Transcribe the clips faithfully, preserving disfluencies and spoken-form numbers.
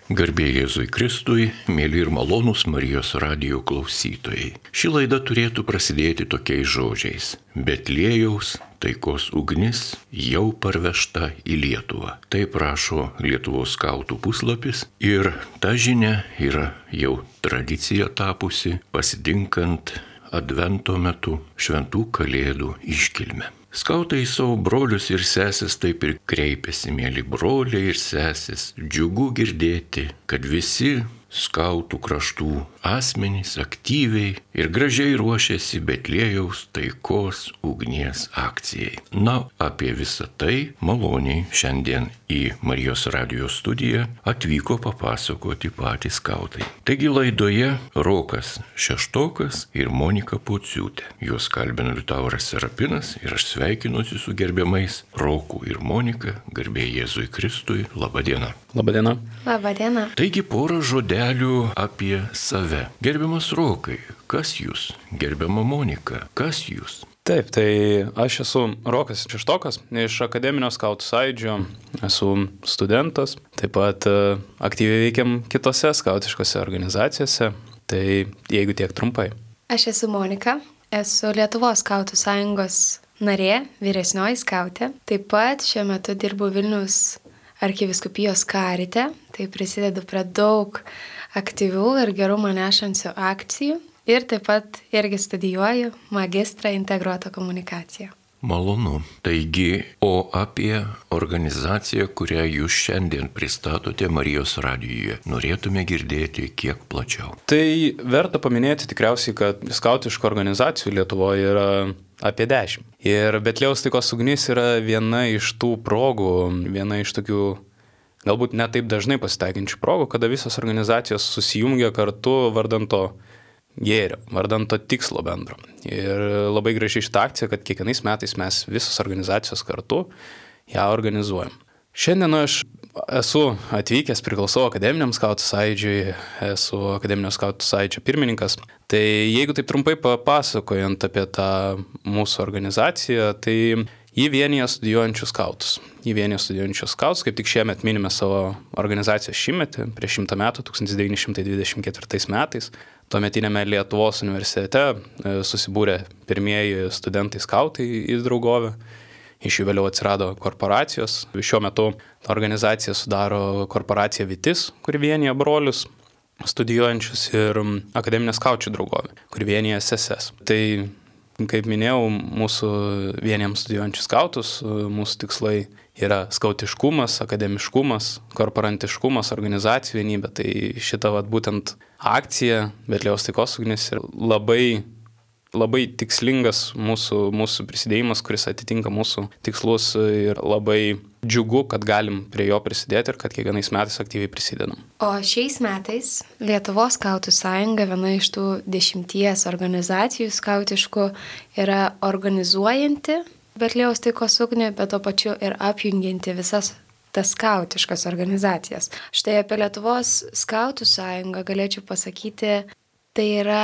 Garbė Jėzui Kristui, mėly ir malonūs Marijos radijo klausytojai. Ši laida turėtų prasidėti tokiais žodžiais. Betliejaus taikos ugnis jau parvežta į Lietuvą. Taip rašo Lietuvos skautų puslapis ir ta žinia yra jau tradicija tapusi, pasitinkant Advento metu šventų kalėdų iškilmę. Skautai savo brolius ir sesės taip ir kreipiasi, mėly broliai ir sesės. Džiugu girdėti, kad visi skautų kraštų asmenys aktyviai ir gražiai ruošiasi Betliejaus taikos ugnies akcijai. Na, apie visą tai maloniai šiandien į Marijos radijo studiją atvyko papasakoti patys skautai. Taigi laidoje Rokas Šeštokas ir Monika Pociūtė. Juos kalbina Liutauras Serapinas ir aš sveikinuosi su gerbiamais Roku ir Monika, garbė Jėzui Kristui. Labadiena. Labadiena. Labadiena. Taigi porą žodelių apie save. Gerbiamas Rokai, kas jūs? Gerbiama Monika, kas jūs? Taip, tai aš esu Rokas Šeštokas iš Akademinio skautų sąjūdžio, esu studentas, taip pat aktyviai veikiam kitose skautiškose organizacijose, tai jeigu tiek trumpai. Aš esu Monika, esu Lietuvos skautų sąjungos narė, vyresnioji skautė, taip pat šiuo metu dirbu Vilniaus arkivyskupijos karite, tai prisidedu prie daug aktyvių ir gerumą nešančių akcijų ir taip pat irgi studijuoju magistrą integruotą komunikaciją. Malonu. Taigi, o apie organizaciją, kurią jūs šiandien pristatote Marijos radijoje, norėtume girdėti kiek plačiau. Tai verta paminėti tikriausiai, kad skautiškų organizacijų Lietuvoje yra apie dešimt. Ir Betliejaus taikos ugnis yra viena iš tų progų, viena iš tokių galbūt ne taip dažnai pasitaikančių progų, kada visos organizacijos susijungia kartu vardan to gėrio, vardan to tikslo bendro. Ir labai gražiai šitą akciją, kad kiekvienais metais mes visos organizacijos kartu ją organizuojam. Šiandien aš esu atvykęs, priklausau Akademiniam skautų sąjūdžiui, esu Akademinio skautų sąjūdžio pirmininkas. Tai jeigu taip trumpai papasakojant apie tą mūsų organizaciją, tai jį vienija studijuojančius skautus. Jį vienija studijuojančius skautus, kaip tik šiemet minime savo organizacijos šimtmetį, prieš šimtą metų, tūkstantis devyni šimtai dvidešimt ketvirtais metais. Tuometiniame Lietuvos universitete susibūrė pirmieji studentai skautai į draugovę. Iš jų vėliau atsirado korporacijos. Šiuo metu organizacija sudaro korporacija Vytis, kuri vienija brolius studijuojančius, ir Akademinė skaučių draugovė, kuri vienija S S S. Tai, kaip minėjau, mūsų vienijam studijuojančius skautus, mūsų tikslai yra skautiškumas, akademiškumas, korporantiškumas, organizacijų vienybė. Tai šita vat, būtent akcija Betliejaus taikos ugnis yra labai labai tikslingas mūsų, mūsų prisidėjimas, kuris atitinka mūsų tikslus, ir labai džiugu, kad galim prie jo prisidėti ir kad kiekvienais metais aktyviai prisidedam. O šiais metais Lietuvos skautų sąjunga, viena iš tų dešimties organizacijų skautiškų, yra organizuojanti Betliejaus taikos ugnį, bet to pačiu ir apjungianti visas tas skautiškas organizacijas. Štai apie Lietuvos skautų sąjungą galėčiau pasakyti, tai yra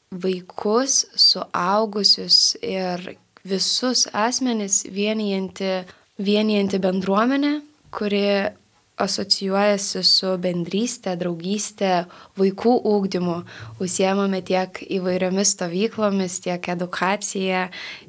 vaikus, suaugusius ir visus asmenis vienijanti, vienijanti bendruomenė, kuri asocijuojasi su bendrystė, draugystė, vaikų ugdymu. Užsiemame tiek įvairiomis stovyklomis, tiek edukacija,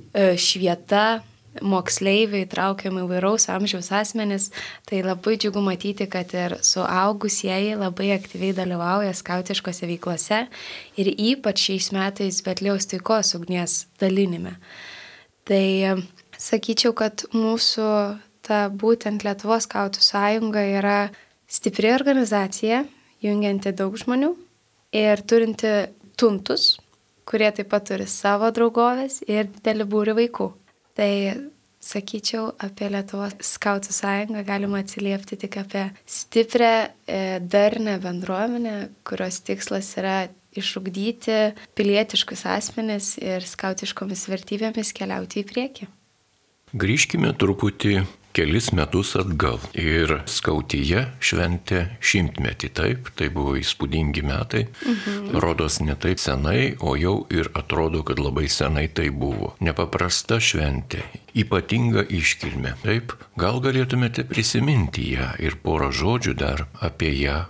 švieta, moksleiviai, traukiami įvairaus amžiaus asmenis. Tai labai džiugu matyti, kad ir suaugusieji labai aktyviai dalyvauja skautiškose veiklose ir ypač šiais metais Betliejaus taikos ugnies dalinime. Tai sakyčiau, kad mūsų ta būtent Lietuvos skautų sąjunga yra stipri organizacija, jungianti daug žmonių ir turinti tuntus, kurie taip pat turi savo draugovės ir didelį būrį vaikų. Tai, sakyčiau, apie Lietuvos skautų sąjungą galima atsiliepti tik apie stiprią, darnią bendruomenę, kurios tikslas yra išugdyti pilietiškus asmenis ir skautiškomis vertybėmis keliauti į priekį. Grįžkime truputį kelis metus atgal ir skautija šventė šimtmetį, taip, tai buvo įspūdingi metai, mhm. rodos ne taip senai, o jau ir atrodo, kad labai senai tai buvo. Nepaprasta šventė, ypatinga iškilmė, taip, gal galėtumėte prisiminti ją ir porą žodžių dar apie ją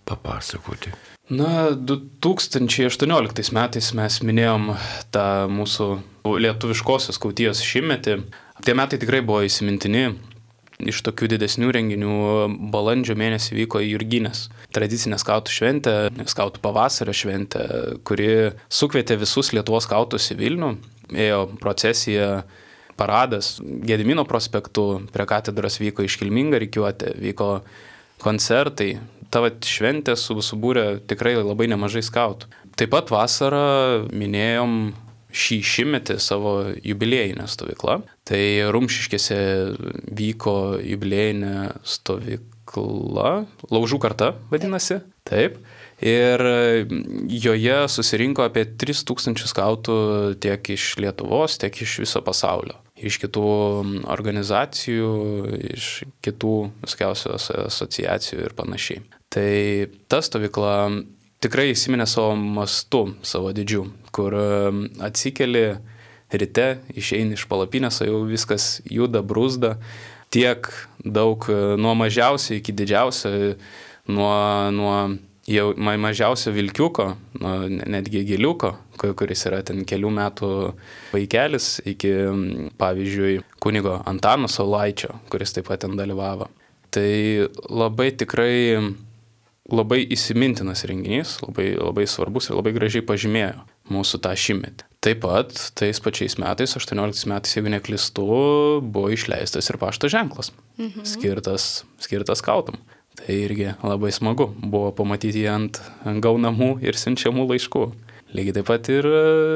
papasakoti? Na, du tūkstančiai aštuonioliktais metais mes minėjom tą mūsų lietuviškosios skautijos šimtmetį. Tie metai tikrai buvo įsimintini. Iš tokių didesnių renginių balandžio mėnesį vyko Jurginės tradicinė skautų šventė, skautų pavasario šventė, kuri sukvietė visus Lietuvos skautus į Vilnių. Ėjo procesija, paradas Gedimino prospektu, prie katedros vyko iškilminga rikiuotė, vyko koncertai. Ta vat šventė subūrė tikrai labai nemažai skautų. Taip pat vasarą minėjom šį šimtmetį savo jubiliejinę stovyklą. Tai Rumšiškėse vyko jubiliejinė stovykla, Laužų karta vadinasi, taip. Ir joje susirinko apie tris tūkstančius skautų tiek iš Lietuvos, tiek iš viso pasaulio. Iš kitų organizacijų, iš kitų viskiausių asociacijų ir panašiai. Tai ta stovykla tikrai įsiminė savo mastu, savo didžiu, kur atsikeli ryte, išeini iš palapinės, o jau viskas juda, bruzda, tiek daug nuo mažiausio iki didžiausio, nuo, nuo jau mažiausio vilkiuko, nuo netgi giliuko, kuris yra ten kelių metų vaikelis, iki, pavyzdžiui, kunigo Antano Saulaičio, kuris taip pat ten dalyvavo. Tai labai tikrai labai įsimintinas renginys, labai, labai svarbus ir labai gražiai pažymėjo mūsų tą šimtmetį. Taip pat tais pačiais metais, aštuonioliktais metais, jeigu neklystu, buvo išleistas ir pašto ženklas, mhm. skirtas, skirtas skautam. Tai irgi labai smagu buvo pamatyti ant gaunamų ir siunčiamų laiškų. Lygiai taip pat ir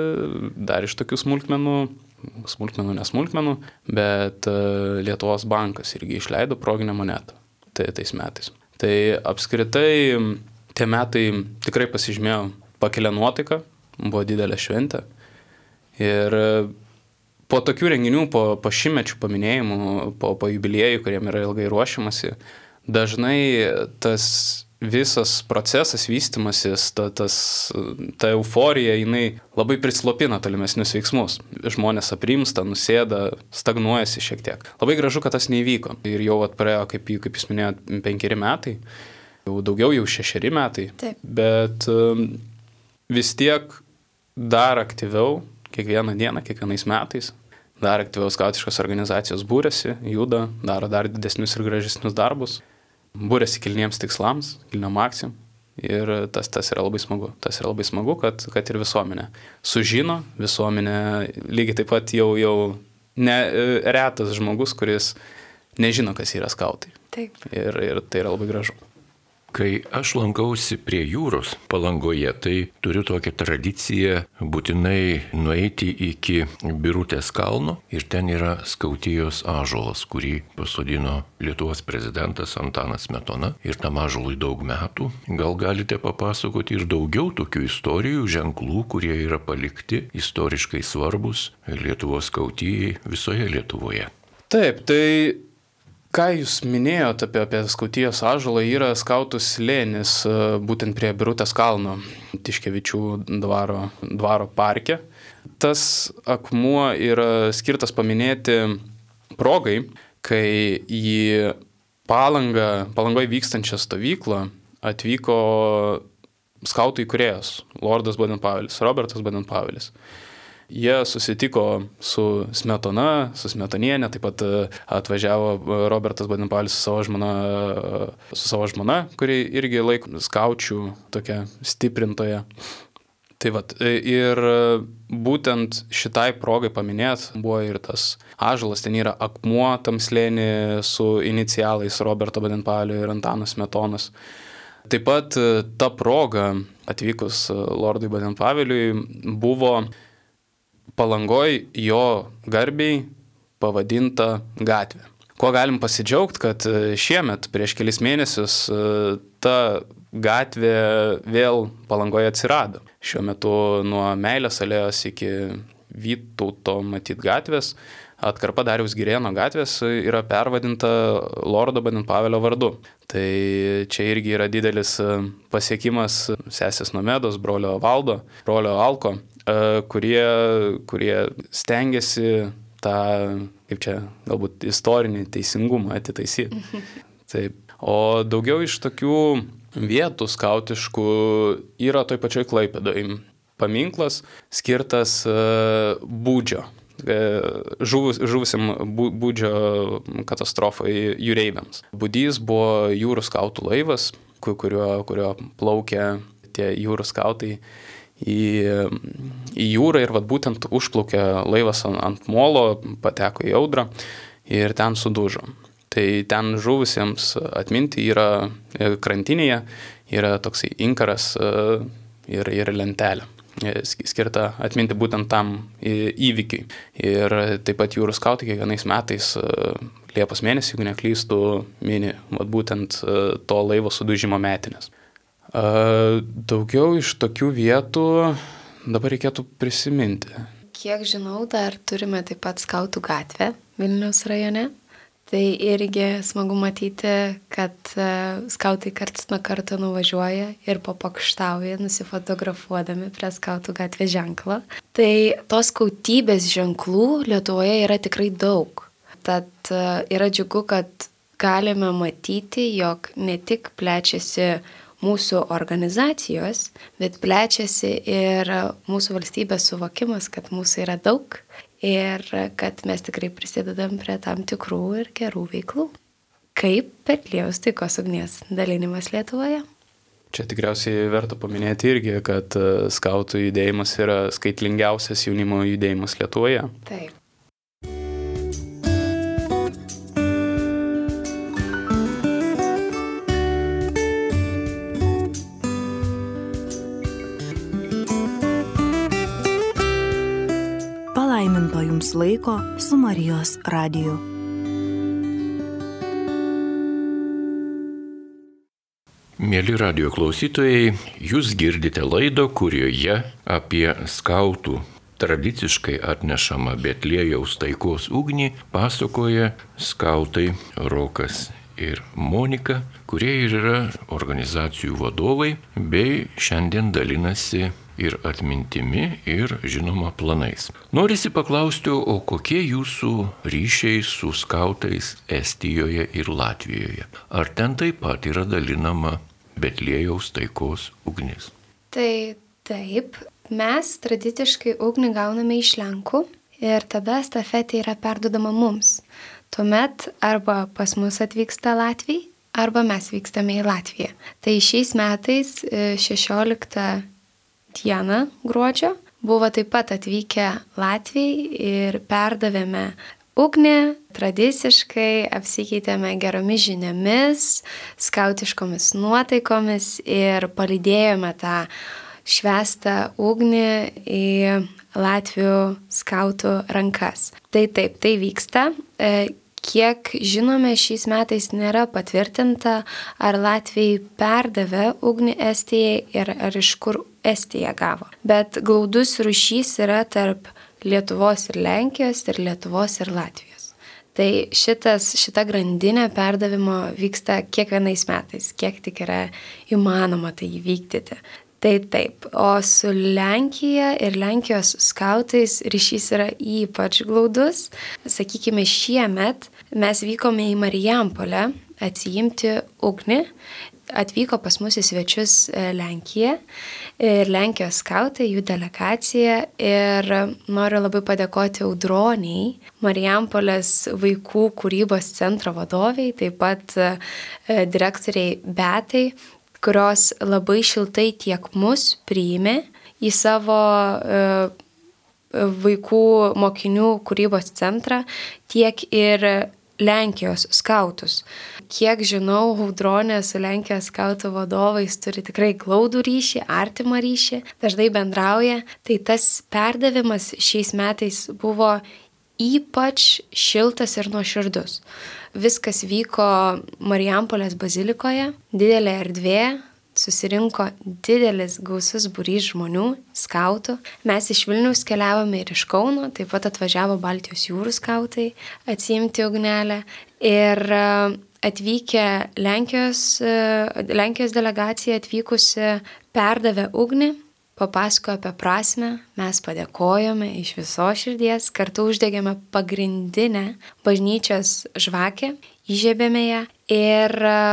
dar iš tokių smulkmenų, smulkmenų, nesmulkmenų, bet Lietuvos bankas irgi išleido proginę monetą tai, tais metais. Tai apskritai tie metai tikrai pasižymėjo pakelia nuotaiką, buvo didelė šventė. Ir po tokių renginių, po, po šimtmečių paminėjimų, po, po jubiliejų, kuriem yra ilgai ruošiamasi, dažnai tas visas procesas, vystimasis, ta, tas, ta euforija, jinai labai prislopina tolimesnius veiksmus. Žmonės aprimsta, nusėda, stagnuojasi šiek tiek. Labai gražu, kad tas neįvyko. Ir jau atpraėjo, kaip, kaip jūs minėjote, penkeri metai, jau daugiau, jau šešeri metai. Taip. Bet um, vis tiek dar aktyviau, kiekvieną dieną, kiekvienais metais, dar aktyviau skautiškos organizacijos būrėsi, juda, daro dar didesnius ir gražesnius darbus. Būrėsi kilniems tikslams, kilniam akcijom ir tas, tas yra labai smagu. Tas yra labai smagu, kad, kad ir visuomenė sužino, visuomenė lygiai taip pat jau, jau ne, retas žmogus, kuris nežino, kas yra skautai. Taip. Ir, ir tai yra labai gražu. Kai aš lankausi prie jūros Palangoje, tai turiu tokią tradiciją būtinai nueiti iki Birutės kalno ir ten yra skautijos ąžuolas, kurį pasodino Lietuvos prezidentas Antanas Smetona ir tam ąžuolui daug metų. Gal galite papasakoti ir daugiau tokių istorijų, ženklų, kurie yra palikti, istoriškai svarbus Lietuvos skautijai visoje Lietuvoje? Taip, tai ką jūs minėjot apie, apie skautijos ąžuolą, yra skautų slėnis būtent prie Birutės kalno, Tiškevičių dvaro, dvaro parke. Tas akmuo yra skirtas paminėti progai, kai į Palangą, Palangoje vykstančią stovyklą atvyko skautų įkūrėjas, Lordas Baden-Pavelis, Robertas Baden-Pavelis. Jie susitiko su Smetona, su Smetonienė, taip pat atvažiavo Robertas Baden-Pavelis su savo žmona, su savo žmona, kuri irgi laiko skaučių tokia stiprintoja. Tai vat, ir būtent šitai progai paminėt buvo ir tas ąžuolas, ten yra akmuo tam slėny su inicialais Roberto Baden-Pavelio ir Antano Smetonos. Taip pat ta proga atvykus Lordui Baden-Paveliui buvo Palangoj jo garbiai pavadinta gatvė. Kuo galim pasidžiaugti, kad šiemet prieš kelis mėnesius ta gatvė vėl Palangoje atsirado. Šiuo metu nuo Meilės alėjos iki Vytauto matyt gatvės, atkarpa Dariaus Girėno gatvės yra pervadinta Lordo Baden-Pavelio vardu. Tai čia irgi yra didelis pasiekimas sesės Nomedos, brolio Valdo, brolio Alko, kurie, kurie stengiasi tą, kaip čia, galbūt istorinį teisingumą atitaisyti. Taip. O daugiau iš tokių vietų skautiškų yra toj pačioj Klaipėdoj. Paminklas skirtas Būdžio, žuvus, žuvusiam Būdžio katastrofai jūreiviams. Būdys buvo jūrų skautų laivas, kurio, kurio plaukė tie jūrų skautai į, į jūrą ir vat būtent užplaukė laivas ant molo, pateko į audrą ir ten sudužo. Tai ten žuvusiems atminti yra krantinėje, yra toksai inkaras ir, ir lentelė, skirta atminti būtent tam įvykiui. Ir taip pat jūrų skautai kiekvienais metais Liepos mėnesį, jeigu neklystų, mini vat būtent to laivo sudužimo metinės. Daugiau iš tokių vietų dabar reikėtų prisiminti. Kiek žinau, dar turime taip pat skautų gatvę Vilniaus rajone. Tai irgi smagu matyti, kad skautai karts nuo karto nuvažiuoja ir papokštauja, nusifotografuodami prie skautų gatvės ženklo. Tai tos skautybės ženklų Lietuvoje yra tikrai daug. Tad yra džiugu, kad galime matyti, jog ne tik plečiasi mūsų organizacijos, bet plečiasi ir mūsų valstybės suvokimas, kad mūsų yra daug ir kad mes tikrai prisidedam prie tam tikrų ir gerų veiklų. Kaip Betliejaus taikos ugnies dalinimas Lietuvoje? Čia tikriausiai verta paminėti irgi, kad skautų judėjimas yra skaitlingiausias jaunimo judėjimas Lietuvoje. Taip. Palaiminto jums laiko su Marijos radiju. Mieli radijo klausytojai, jūs girdite laidą, kurioje apie skautų tradiciškai atnešamą Betliejaus taikos ugnį pasakoja skautai Rokas ir Monika, kurie ir yra organizacijų vadovai, bei šiandien dalinasi ir atmintimi, ir žinoma planais. Norisi paklausti, o kokie jūsų ryšiai su skautais Estijoje ir Latvijoje? Ar ten taip pat yra dalinama Betliejaus taikos ugnis? Tai taip, mes tradiciškai ugnį gauname iš Lenkų ir tada estafetė yra perduodama mums. Tuomet arba pas mus atvyksta Latvijai, arba mes vykstame į Latviją. Tai šiais metais šešioliktą dieną gruodžio buvo taip pat atvykę Latvijai ir perdavėme ugnį, tradiciškai apsikeitėme geromis žiniomis, skautiškomis nuotaikomis ir palydėjome tą švęstą ugnį į Latvių skautų rankas. Tai taip, tai vyksta. Kiek žinome, šiais metais nėra patvirtinta, ar Latvijai perdavė ugnį Estijai ir ar iš kur Estija gavo. Bet glaudus ryšys yra tarp Lietuvos ir Lenkijos ir Lietuvos ir Latvijos. Tai šitas, šita grandinė perdavimo vyksta kiekvienais metais, kiek tik yra įmanoma tai įvykdyti. Tai taip, o su Lenkija ir Lenkijos skautais ryšys yra ypač glaudus. Sakykime, šiemet mes vykome į Marijampolę atsiimti ugnį. Atvyko pas mus į svečius Lenkija ir Lenkijos skautai, jų delegacija. Ir noriu labai padėkoti Audroniai, Marijampolės vaikų kūrybos centro vadoviai, taip pat direktoriai Betai, kurios labai šiltai tiek mus priėmė į savo e, vaikų mokinių kūrybos centrą, tiek ir Lenkijos skautus. Kiek žinau, Audronė su Lenkijos skautų vadovais turi tikrai glaudų ryšį, artimą ryšį, dažnai bendrauja. Tai tas perdavimas šiais metais buvo ypač šiltas ir nuoširdus. Viskas vyko Marijampolės bazilikoje, didelė erdvė, susirinko didelis gausus būrys žmonių, skautų. Mes iš Vilniaus keliavome ir iš Kauno, taip pat atvažiavo Baltijos jūrų skautai atsiimti ugnelę. Ir atvykę Lenkijos, Lenkijos delegacija atvykusi perdavė ugnį, papasakojo apie prasmę, mes padėkojome iš visos širdies, kartu uždegėme pagrindinę bažnyčios žvakę, įžiebėme ją ir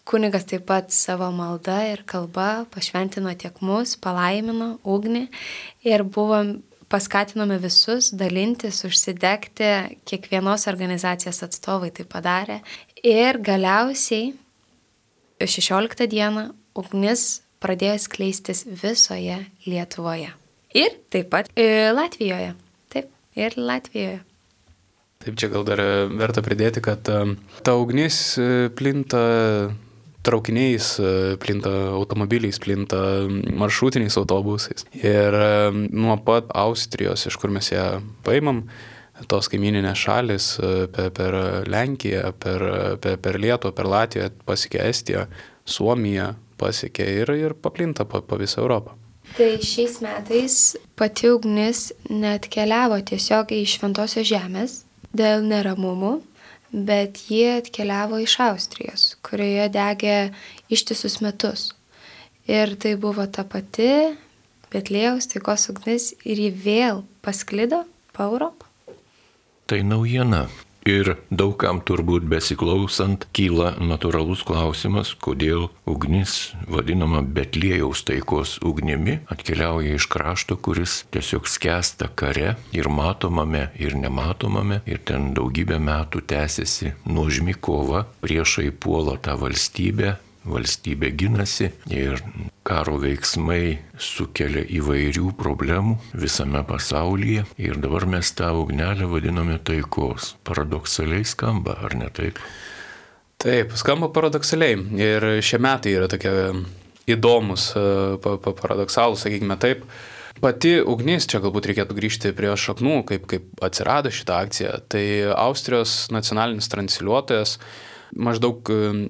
kunigas taip pat savo malda ir kalba pašventino tiek mus, palaimino ugnį ir buvom paskatinome visus dalintis, užsidegti, kiekvienos organizacijos atstovai tai padarė. Ir galiausiai šešioliktą dieną ugnis pradėjo skleistis visoje Lietuvoje. Ir taip pat ir Latvijoje. Taip, ir Latvijoje. Taip, čia gal dar verta pridėti, kad ta ugnis plinta traukiniais, plinta automobiliais, plinta maršrutiniais autobusais. Ir nuo pat Austrijos, iš kur mes ją paimam, tos kaimininės šalis per, per Lenkiją, per, per, per Lietuvą, per Latviją pasiekė Estiją, Suomiją pasiekė ir, ir paplinta po, po visą Europą. Tai šiais metais pati ugnis neatkeliavo tiesiog į Šventosios žemės dėl neramumų, bet jie atkeliavo iš Austrijos, kurioje degė ištisus metus. Ir tai buvo ta pati Betliejaus taikos ugnis ir ji vėl pasklido po Europą. Tai naujiena. Ir daugam turbūt besiklausant kyla natūralus klausimas, kodėl ugnis, vadinama Betliejaus taikos ugnimi, atkeliauja iš krašto, kuris tiesiog skęsta kare ir matomame, ir nematomame, ir ten daugybę metų tęsiasi nuožmi kova, priešai puola tą valstybę, valstybė ginasi ir karo veiksmai sukelia įvairių problemų visame pasaulyje ir dabar mes tą ugnelę vadiname taikos. Paradoksaliai skamba, ar ne taip? Taip, skamba paradoksaliai ir šie metai yra tokie įdomus, paradoksalūs, sakykime taip. Pati ugnis, čia galbūt reikėtų grįžti prie šaknų, kaip, kaip atsirado šitą akciją, tai Austrijos nacionalinis transliuotojas maždaug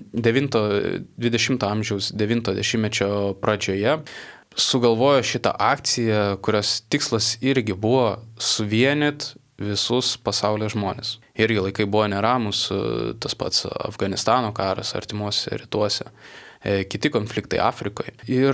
dvidešimto amžiaus devinto dešimtmečio pradžioje sugalvojo šitą akciją, kurios tikslas irgi buvo suvienyti visus pasaulio žmonės. Irgi laikai buvo neramus, tas pats Afganistano karas artimuose rytuose, kiti konfliktai Afrikoje. Ir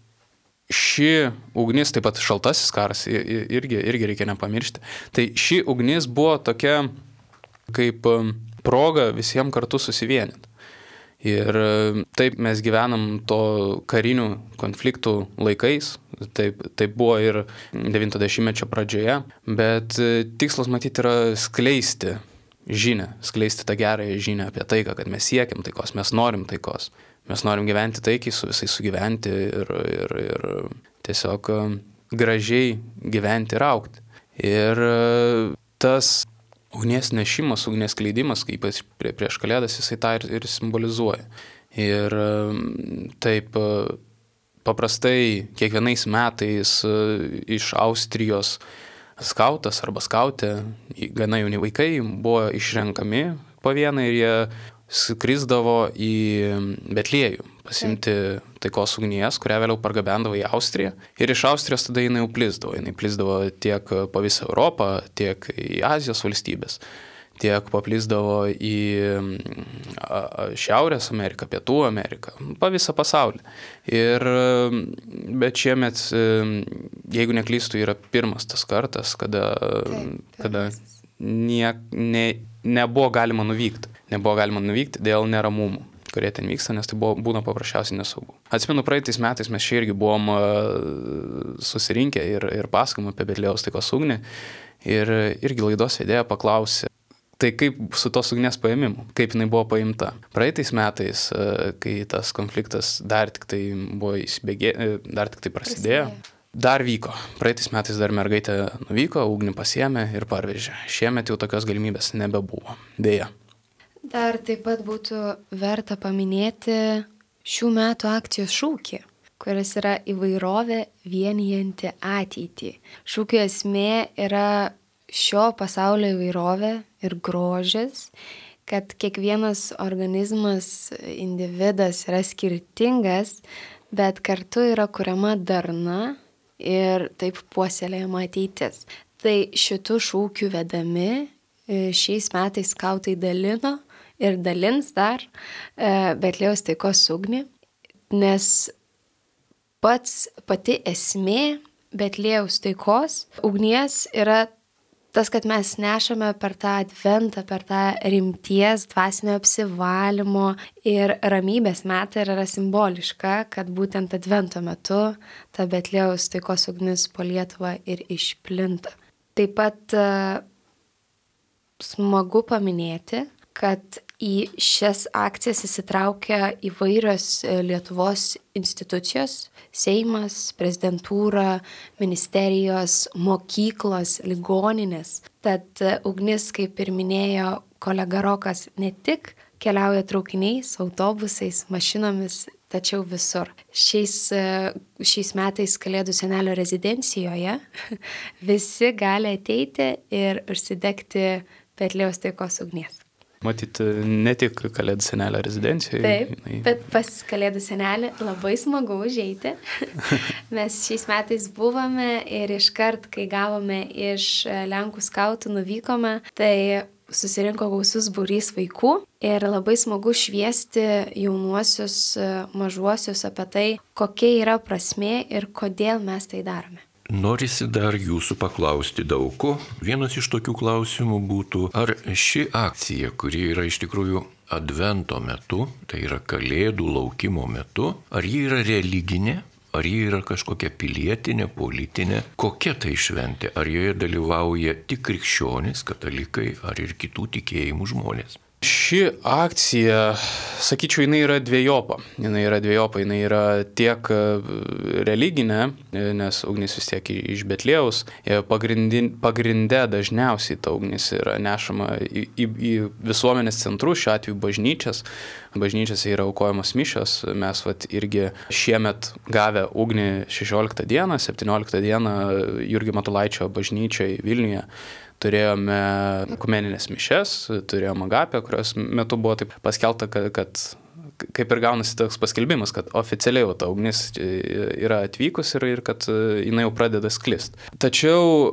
ši ugnis, taip pat šaltasis karas, irgi, irgi reikia nepamiršti. Tai ši ugnis buvo tokia kaip proga visiems kartu susivienyti. Ir taip mes gyvenam to karinių konfliktų laikais, taip, taip buvo ir devinto dešimtmečio pradžioje, bet tikslas matyti yra skleisti žinią, skleisti tą gerąją žinią apie taiką, kad mes siekiam taikos, mes norim taikos, mes norim gyventi taikiai, su visais sugyventi ir, ir, ir tiesiog gražiai gyventi ir augti. Ir tas ugnies nešimas, ugnies skleidimas, kaip prie, prieš Kalėdas, jisai tą ir, ir simbolizuoja. Ir taip paprastai kiekvienais metais iš Austrijos skautas arba skautė, gana jauni vaikai, buvo išrenkami po vieną ir jie skrisdavo į Betliejų pasimti taikos ugnies, kurią vėliau pargabendavo į Austriją. Ir iš Austrijos tada jinai jau plisdavo. Jinai plisdavo tiek po visą Europą, tiek į Azijos valstybės, tiek paplisdavo į Šiaurės Ameriką, Pietų Ameriką, po visą pasaulį. Ir, bet šiemet, jeigu neklystų, yra pirmas tas kartas, kada, Taip, kada nie, ne, nebuvo galima nuvykti. Nebuvo galima nuvykti dėl neramumų, kurie ten vyksta, nes tai buvo, būna paprasčiausiai nesaugu. Atsimenu, praeitais metais mes čia irgi buvom susirinkę ir, ir pasakojom apie Betliejaus taikos ugnį ir irgi laidos vedėja paklausė, tai kaip su tos ugnies paėmimu, kaip jinai buvo paimta. Praeitais metais, kai tas konfliktas dar tik tai buvo įsibėgė, dar tik tai prasidėjo, dar vyko. Praeitais metais dar mergaitė nuvyko, ugnį pasiėmė ir parvežė. Šiemet jau tokios galimybės nebebuvo. Deja. Dar taip pat būtų verta paminėti šių metų akcijos šūkį, kuris yra įvairovė vienijanti ateitį. Šūkio esmė yra šio pasaulio įvairovė ir grožis, kad kiekvienas organizmas, individas yra skirtingas, bet kartu yra kuriama darna ir taip puoselėjama ateitis. Tai šitų šūkių vedami šiais metais skautai dalino ir dalins dar Betliejaus taikos ugnį, nes pats pati esmė Betliejaus taikos ugnies yra tas, kad mes nešame per tą adventą, per tą rimties, dvasinio apsivalymo ir ramybės metą yra simboliška, kad būtent advento metu ta Betliejaus taikos ugnis po Lietuvą ir išplinta. Taip pat smagu paminėti, kad į šias akcijas įsitraukia įvairios Lietuvos institucijos, Seimas, prezidentūra, ministerijos, mokyklos, ligoninės. Tad ugnis, kaip ir minėjo kolega Rokas, ne tik keliauja traukiniais, autobusais, mašinomis, tačiau visur. Šiais, šiais metais Kalėdų senelio rezidencijoje visi gali ateiti ir užsidegti Betliejaus taikos ugnies. Matyti, ne tik Kalėdų senelio rezidencijoje. Taip, jinai... bet pas Kalėdų senelį labai smagu užeiti. Mes šiais metais buvome ir iškart, kai gavome iš Lenkų skautų, nuvykome, tai susirinko gausus būrys vaikų ir labai smagu šviesti jaunuosius, mažuosius apie tai, kokia yra prasmė ir kodėl mes tai darome. Norisi dar jūsų paklausti daug ko. Vienas iš tokių klausimų būtų, ar ši akcija, kuri yra iš tikrųjų advento metu, tai yra kalėdų laukimo metu, ar ji yra religinė, ar ji yra kažkokia pilietinė, politinė, kokia tai šventė, ar joje dalyvauja tik krikščionys, katalikai, ar ir kitų tikėjimų žmonės. Ši akcija, sakyčiau, jinai yra dviejopa. Jinai yra dviejopa, jinai yra tiek religinė, nes ugnis vis tiek iš Betliejaus. Pagrinde dažniausiai ta ugnis yra nešama į, į, į visuomenės centrus, šiuo atveju bažnyčias. Bažnyčiose yra aukojamos mišios. Mes vat irgi šiemet gavę ugnį šešioliktą dieną, septynioliktą dieną Jurgio Matulaičio bažnyčioje Vilniuje. Turėjome ekumeninės mišias, turėjome agapę, kurios metu buvo taip paskelbta, kad, kad kaip ir gaunasi toks paskelbimas, kad oficialiai ta ugnis yra atvykus ir, ir kad jinai jau pradeda sklist. Tačiau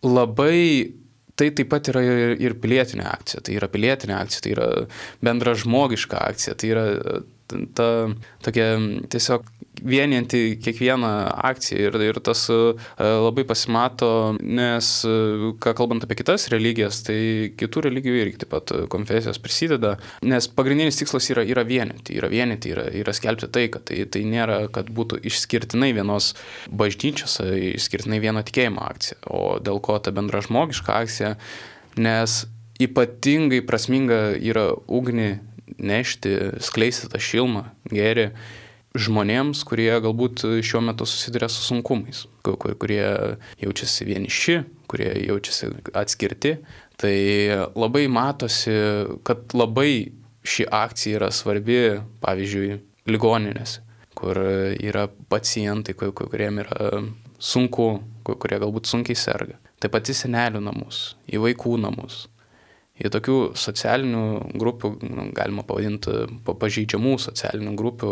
labai tai taip pat yra ir, ir pilietinė akcija, tai yra pilietinė akcija, tai yra bendra žmogiška akcija, tai yra ta tokia tiesiog vienijanti kiekvieną akciją ir, ir tas labai pasimato, nes, ką kalbant apie kitas religijas, tai kitų religijų irgi taip pat konfesijos prisideda, nes pagrindinis tikslas yra, yra vienyti, yra vienyti, yra, yra skelbti taiką, tai, tai nėra, kad būtų išskirtinai vienos bažnyčios, išskirtinai vieno tikėjimo akcija, o dėl ko ta bendra žmogiška akcija, nes ypatingai prasminga yra ugnį nešti, skleisti tą šilmą, gėrį, žmonėms, kurie galbūt šiuo metu susiduria su sunkumais, kurie jaučiasi vieniši, kurie jaučiasi atskirti. Tai labai matosi, kad labai ši akcija yra svarbi, pavyzdžiui, ligoninėse, kur yra pacientai, kuriem yra sunku, kurie galbūt sunkiai serga. Taip pat į senelių namus, į vaikų namus. Į tokių socialinių grupių, galima pavadinti pažeidžiamų socialinių grupių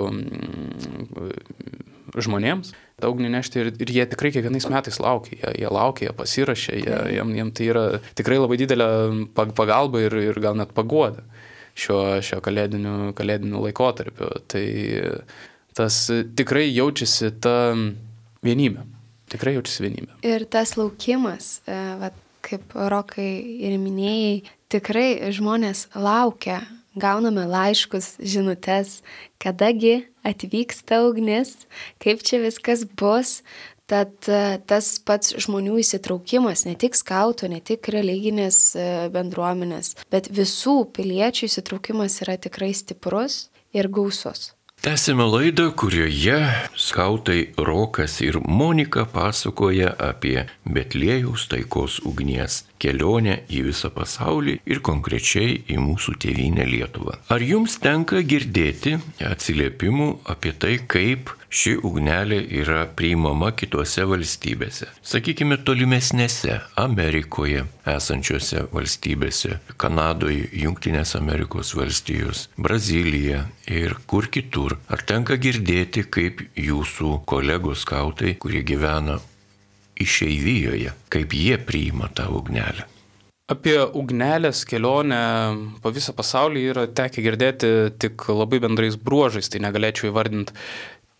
žmonėms, tą ugnį nešti ir, ir jie tikrai kiekvienais metais laukia, jie, jie laukia, jie pasirašė, jie, jiem, jiem tai yra tikrai labai didelė pagalba ir, ir gal net paguoda šio, šio kalėdiniu, kalėdiniu laikotarpiu. Tai tas tikrai jaučiasi ta vienybė, tikrai jaučiasi vienybė. Ir tas laukimas, vat, kaip Rokai ir minėjai, tikrai žmonės laukia, gauname laiškus, žinutes, kadagi atvyks ta ugnis, kaip čia viskas bus. Tad tas pats žmonių įsitraukimas, ne tik skautų, ne tik religinės bendruomenės, bet visų piliečių įsitraukimas yra tikrai stiprus ir gausus. Tęsime laidą, kurioje skautai Rokas ir Monika pasakoja apie Betliejaus taikos ugnies kelionę į visą pasaulį ir konkrečiai į mūsų tėvynę Lietuvą. Ar jums tenka girdėti atsiliepimų apie tai, kaip ši ugnelė yra priimama kitose valstybėse? Sakykime, tolimesnėse Amerikoje esančiose valstybėse, Kanadoje, Jungtinės Amerikos valstijos, Brazilija ir kur kitur. Ar tenka girdėti, kaip jūsų kolegos skautai, kurie gyvena išeivijoje, kaip jie priima tą ugnelę? Apie ugnelės kelionę po visą pasaulį yra tekę girdėti tik labai bendrais bruožais, tai negalėčiau įvardinti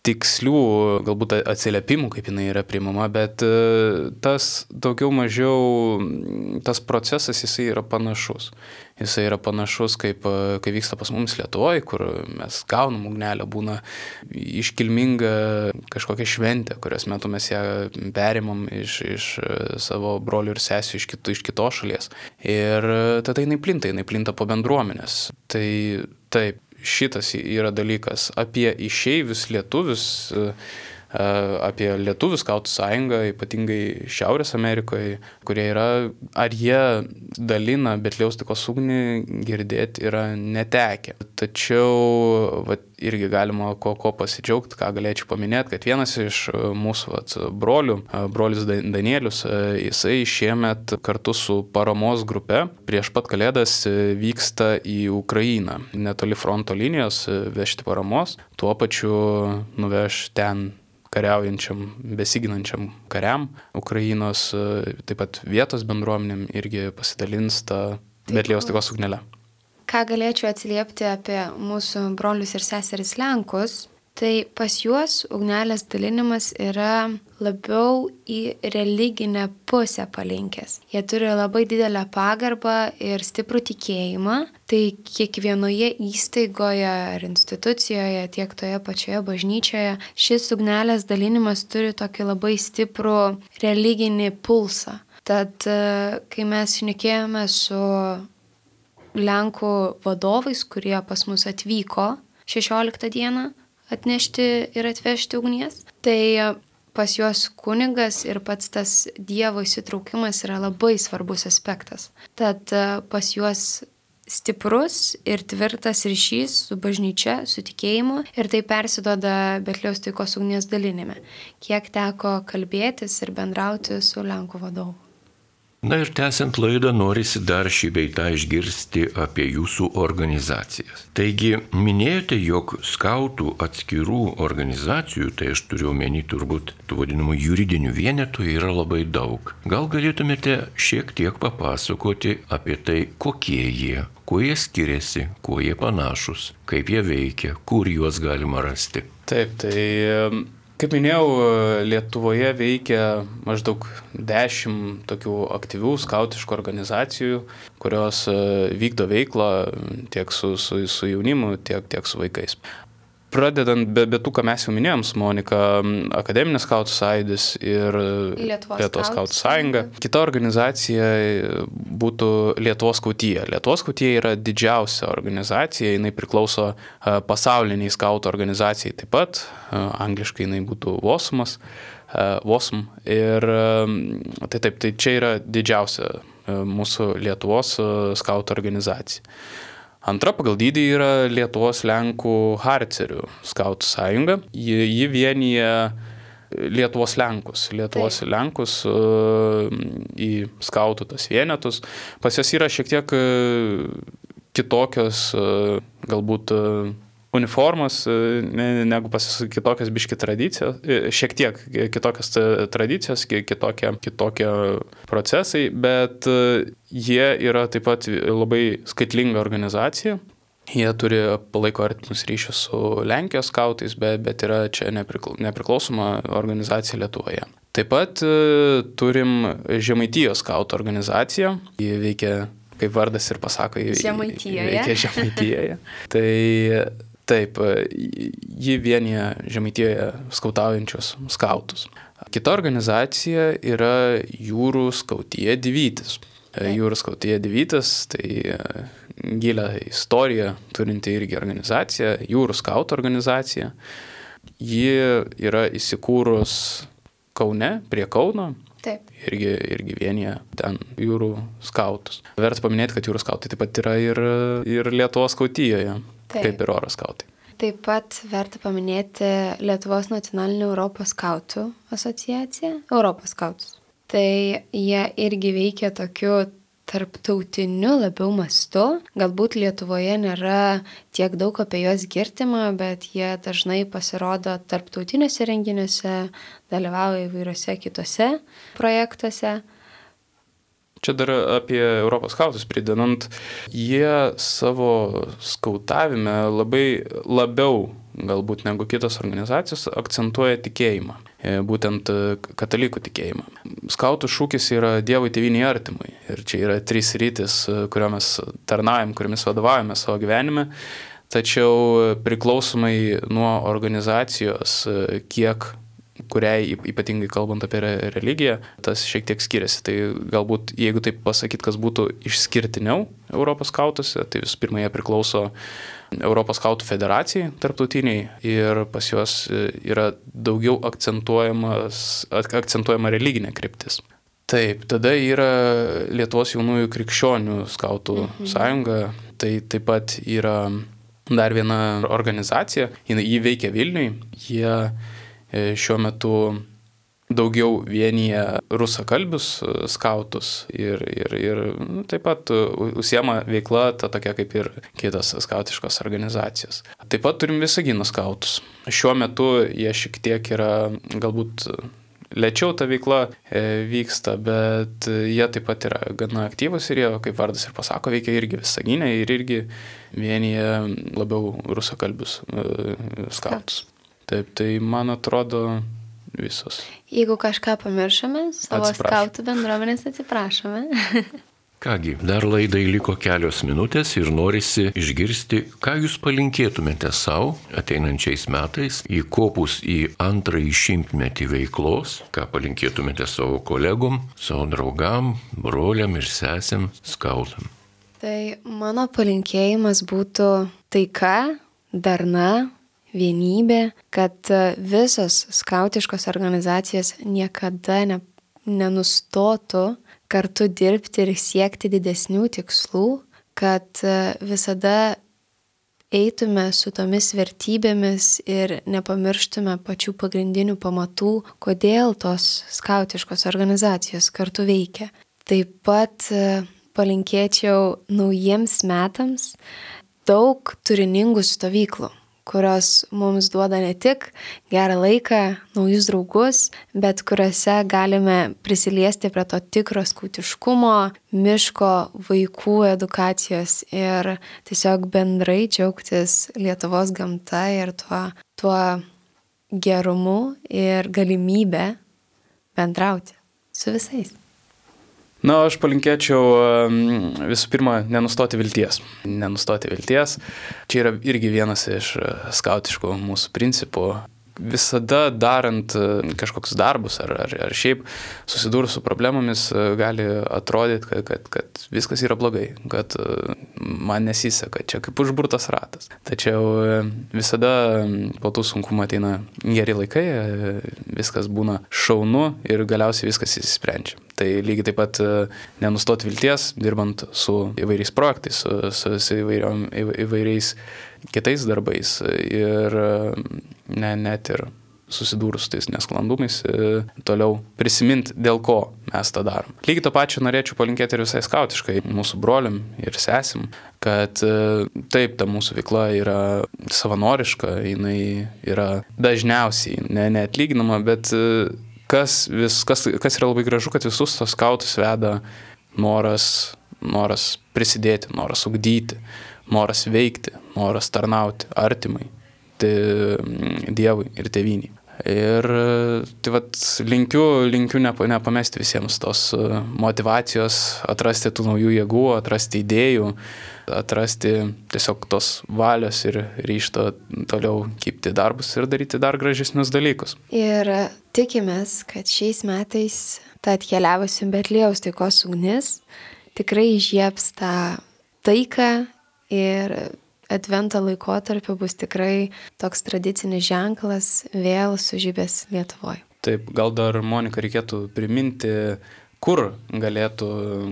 tikslių galbūt atsiliepimų, kaip jinai yra priimama, bet tas daugiau mažiau, tas procesas jisai yra panašus. Jisai yra panašus, kaip, kaip vyksta pas mums Lietuvoje, kur mes gaunam ugnelę, būna iškilminga kažkokia šventė, kurios metu mes ją perimam iš, iš savo brolių ir sesių iš, kito, iš kitos šalies. Ir tada jinai plinta, jinai plinta po bendruomenės. Tai taip. Šitas yra dalykas apie išeivius lietuvius, apie lietuvių skautų sąjungą, ypatingai Šiaurės Amerikoje, kurie yra, ar jie dalina Betliejaus taikos ugnį, girdėti yra netekę. Tačiau vat, irgi galima ko, ko pasidžiaugti, ką galėčiau paminėti, kad vienas iš mūsų vat, brolių, brolis Danielius, jisai šiemet kartu su paramos grupe prieš pat Kalėdas vyksta į Ukrainą, netoli fronto linijos vežti paramos, tuo pačiu nuveš ten kariaujančiam, besiginančiam kariam Ukrainos, taip pat vietos bendruomenėm irgi pasidalins tą Betliejaus taikos ugnelę. Ką galėčiau atsiliepti apie mūsų brolius ir seseris Lenkus, tai pas juos ugnelės dalinimas yra labiau į religinę pusę palinkęs. Jie turi labai didelę pagarbą ir stiprų tikėjimą, tai kiekvienoje įstaigoje ar institucijoje, tiek toje pačioje bažnyčioje, šis ugnelės dalinimas turi tokį labai stiprų religinį pulsą. Tad, kai mes šnekėjome su Lenkų vadovais, kurie pas mus atvyko šešioliktą dieną atnešti ir atvežti ugnies, tai pas juos kunigas ir pats tas Dievo įsitraukimas yra labai svarbus aspektas. Tad pas juos stiprus ir tvirtas ryšys su bažnyčia, su tikėjimu ir tai persiduoda Betliejaus taikos ugnies dalinime. Kiek teko kalbėtis ir bendrauti su Lenkų vadovu. Na ir tęsiant laidą, norisi dar šį bei tą išgirsti apie jūsų organizacijas. Taigi, minėjote, jog skautų atskirų organizacijų, tai aš turiu omeny turbūt tų vadinamų juridinių vienetų, yra labai daug. Gal galėtumėte šiek tiek papasakoti apie tai, kokie jie, kuo jie skiriasi, kuo jie panašus, kaip jie veikia, kur juos galima rasti. Taip, tai... Kaip minėjau, Lietuvoje veikia maždaug dešimt tokių aktyvių skautiškų organizacijų, kurios vykdo veiklą tiek su, su, su jaunimu, tiek, tiek su vaikais. Pradedant be, be tų, ką mes jau minėjom su Monika, Akademinės skautų sąjūdis ir Lietuvos, Lietuvos skautų sąjunga. Kita organizacija būtų Lietuvos skautija. Lietuvos skautija yra didžiausia organizacija, jinai priklauso pasauliniai skautų organizacijai taip pat, angliškai jinai būtų Vosumas, Vosum. Ir tai taip, tai čia yra didžiausia mūsų Lietuvos skautų organizacija. Antra pagal dydį yra Lietuvos Lenkų Harcerių skautų sąjunga. Ji, ji vienyje Lietuvos Lenkus. Lietuvos Taip. Lenkus uh, į skautų tas vienetus. Pas jas yra šiek tiek uh, kitokios uh, galbūt uh, uniformos, negu pas kitokias biški tradicijos, šiek tiek kitokias tradicijos, kitokie, kitokie procesai, bet jie yra taip pat labai skaitlinga organizacija. Jie turi palaiko artimus ryšius su Lenkijos skautais, bet, bet yra čia nepriklausoma organizacija Lietuvoje. Taip pat turim Žemaitijos skautų organizaciją. Jie veikia, kaip vardas ir pasako, Žemaitijoje. Veikia Žemaitijoje. Tai taip, ji vienyje Žemaitijoje skautaujančius skautus. Kita organizacija yra Jūrų skautija Divytis. Jūrų skautija Divytis, tai gilią istoriją turinti irgi organizacija, Jūrų skautų organizacija. Ji yra įsikūrus Kaune, prie Kauno. Taip. Irgi, irgi vienyje ten jūrų skautus. Verta paminėti, kad jūrų skautai taip pat yra ir, ir Lietuvos skautijoje, Taip. Kaip ir oro skautai. Taip pat verta paminėti Lietuvos nacionalinį Europos skautų asociaciją, Europos skautus. Tai jie irgi veikia tokiu tarptautiniu labiau mastu. Galbūt Lietuvoje nėra tiek daug apie juos girdima, bet jie dažnai pasirodo tarptautinėse renginiuose, dalyvauja įvairiuose kitose projektuose. Čia dar apie Europos skautus pridedant, jie savo skautavime labai labiau galbūt negu kitos organizacijos, akcentuoja tikėjimą, būtent katalikų tikėjimą. Skautų šūkis yra Dievui, tėvynei, artimui. Ir čia yra trys sritys, kurio mes tarnaujam, kuriomis vadovaujame savo gyvenime. Tačiau priklausomai nuo organizacijos, kiek, kuriai ypatingai kalbant apie religiją, tas šiek tiek skiriasi. Tai galbūt, jeigu taip pasakyt, kas būtų išskirtiniau Europos skautuose, tai visų pirma, jie priklauso Europos skautų federacijai tarptautiniai ir pas juos yra daugiau akcentuojama religinė kryptis. Taip, tada yra Lietuvos jaunųjų krikščionių skautų mhm. sąjunga, tai taip pat yra dar viena organizacija, ji veikia Vilniui, jie šiuo metu daugiau vienyje rusakalbius skautus ir, ir, ir taip pat užsiema veikla ta tokia kaip ir kitos skautiškos organizacijos. Taip pat turim Visagino skautus. Šiuo metu jie šiek tiek yra galbūt lėčiau ta veikla vyksta, bet jie taip pat yra gana aktyvus ir jie, kaip vardas ir pasako, veikia irgi Visagine ir irgi vienyje labiau rusakalbius skautus. Taip, tai man atrodo visos. Jeigu kažką pamiršome, savo skautų bendruomenės atsiprašome. Kągi, dar laidai liko kelios minutės ir norisi išgirsti, ką jūs palinkėtumėte savo ateinančiais metais, įkopus į antrąjį šimtmetį veiklos, ką palinkėtumėte savo kolegom, savo draugam, broliam ir sesėm, skautam. Tai mano palinkėjimas būtų taika, darna, vienybė, kad visos skautiškos organizacijos niekada ne, nenustotų kartu dirbti ir siekti didesnių tikslų, kad visada eitume su tomis vertybėmis ir nepamirštume pačių pagrindinių pamatų, kodėl tos skautiškos organizacijos kartu veikia. Taip pat palinkėčiau naujiems metams daug turiningų stovyklų, kurios mums duoda ne tik gerą laiką, naujus draugus, bet kuriuose galime prisiliesti prie to tikro skautiškumo, miško, vaikų edukacijos ir tiesiog bendrai džiaugtis Lietuvos gamta ir tuo, tuo gerumu ir galimybę bendrauti su visais. Na, aš palinkėčiau visų pirma nenustoti vilties. Nenustoti vilties. Čia yra irgi vienas iš skautiškų mūsų principų. Visada darant kažkokius darbus ar, ar, ar šiaip susidūrus su problemomis gali atrodyti, kad, kad, kad viskas yra blogai, kad man nesiseka, čia kaip užburtas ratas. Tačiau visada po tų sunkumų ateina geri laikai, viskas būna šaunu ir galiausiai viskas įsisprendžia. Tai lygiai taip pat nenustoti vilties, dirbant su įvairiais projektais, su, su, su įvairiom, įvairiais kitais darbais ir ne, net ir susidūrus su tais nesklandumais, toliau prisiminti, dėl ko mes tą darom. Lygiai to pačio norėčiau palinkėti ir visai skautiškai mūsų broliam ir sesim, kad taip, ta mūsų veikla yra savanoriška, jinai yra dažniausiai ne, neatlyginama, bet kas, vis, kas, kas yra labai gražu, kad visus tos skautus veda noras, noras prisidėti, noras ugdyti, noras veikti, noras tarnauti artimai, tai Dievui ir tėvynei. Ir tai vat linkiu, linkiu nepamesti visiems tos motivacijos, atrasti tų naujų jėgų, atrasti idėjų, atrasti tiesiog tos valios ir ryžto toliau kibti darbus ir daryti dar gražesnius dalykus. Ir tikimės, kad šiais metais ta atkeliavusi Betliejaus taikos ugnis tikrai įžiebs tą taiką ir Advento laikotarpiu bus tikrai toks tradicinis ženklas vėl sužibęs Lietuvoje. Taip, gal dar, Monika, reikėtų priminti, kur galėtų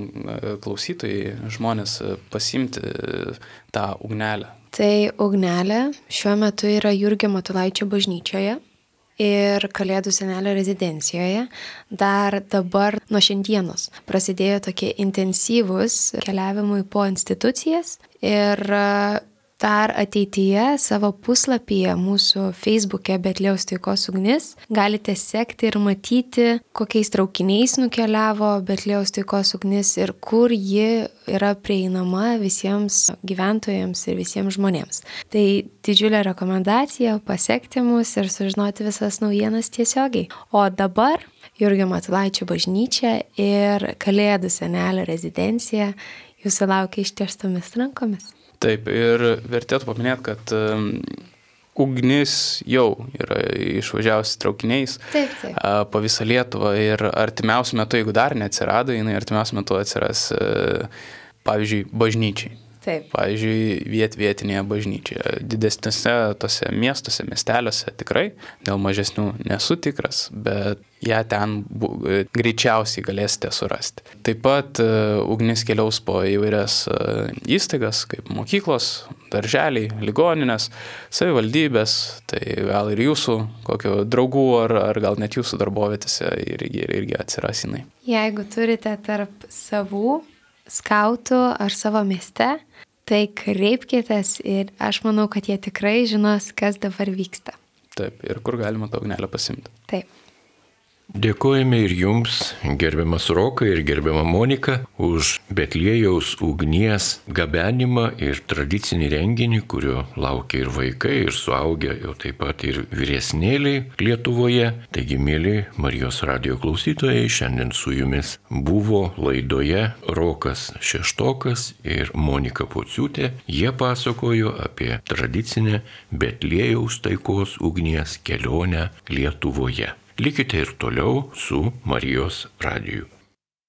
klausytojai, žmonės pasiimti tą ugnelę. Tai ugnelė šiuo metu yra Jurgio Matulaičio bažnyčioje ir Kalėdų senelio rezidencijoje. Dar dabar nuo šiandienos prasidėjo tokie intensyvūs keliavimai po institucijas ir Dar ateityje savo puslapyje mūsų Facebook'e Betliejaus taikos ugnis galite sekti ir matyti, kokiais traukiniais nukeliavo Betliejaus taikos ugnis ir kur ji yra prieinama visiems gyventojams ir visiems žmonėms. Tai didžiulė rekomendacija pasekti mus ir sužinoti visas naujienas tiesiogiai. O dabar Jurgio Matulaičio bažnyčia ir Kalėdų senelio rezidencija jūsų laukia ištiestomis rankomis. Taip, ir vertėtų paminėti, kad um, ugnis jau yra išvažiavusi traukiniais taip, taip. Uh, po visą Lietuvą ir artimiausiu metu, jeigu dar neatsirado, jinai artimiausiu metu atsiras, uh, pavyzdžiui, bažnyčiai. Taip. Pavyzdžiui, viet vietinėje bažnyčioje. Didesniuose tose miestuose, miesteliuose tikrai, dėl mažesnių nesu tikras, bet ją ten bu, greičiausiai galėsite surasti. Taip pat uh, ugnis keliaus po įvairias uh, įstaigas, kaip mokyklos, darželiai, ligoninės, savivaldybės, tai gal ir jūsų kokių draugų ar, ar gal net jūsų darbovietėse irgi, irgi atsiras jinai. Jeigu turite tarp savų skautų ar savo mieste, tai kreipkitės ir aš manau, kad jie tikrai žinos, kas dabar vyksta. Taip, ir kur galima tą ugnelę pasimti. Taip. Dėkojame ir jums, gerbiamas Rokai ir gerbiama Monika, už Betliejaus ugnies gabenimą ir tradicinį renginį, kurio laukia ir vaikai, ir suaugę, jau taip pat ir vyresnėliai Lietuvoje. Taigi, mėly Marijos radijo klausytojai, šiandien su jumis buvo laidoje Rokas Šeštokas ir Monika Pociūtė. Jie pasakojo apie tradicinę Betliejaus taikos ugnies kelionę Lietuvoje. Likite ir toliau su Marijos radiju.